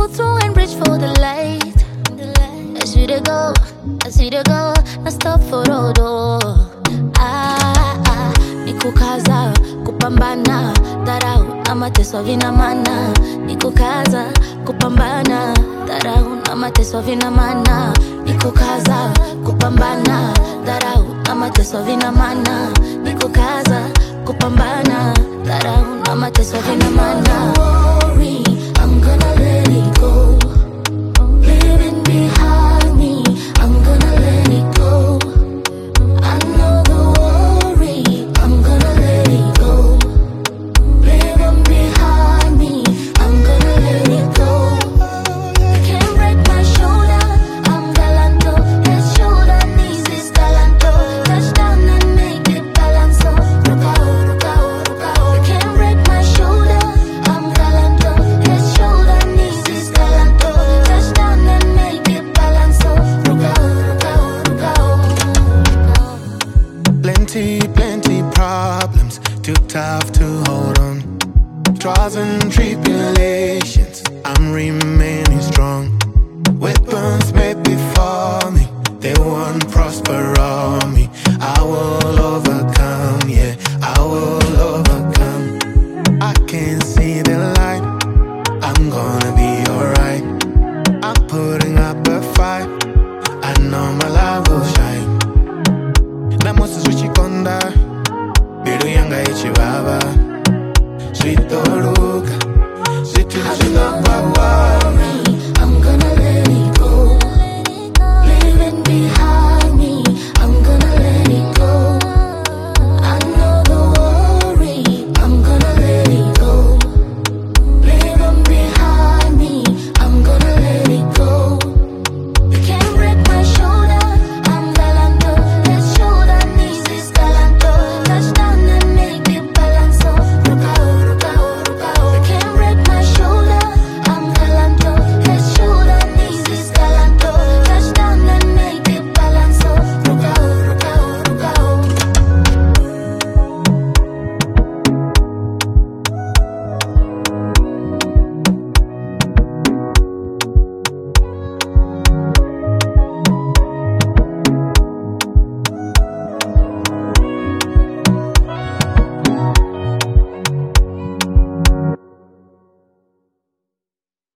pull through and reach for the light. I see the go, I see the go, na stop for rodo. Nikukaza, kupambana, dharau na mateso vina maana. Nikukaza, kupambana, dharau na mateso vina maana. Nikukaza, kupambana, dharau na mateso vina maana. Nikukaza, kupambana, dharau na mateso vina maana.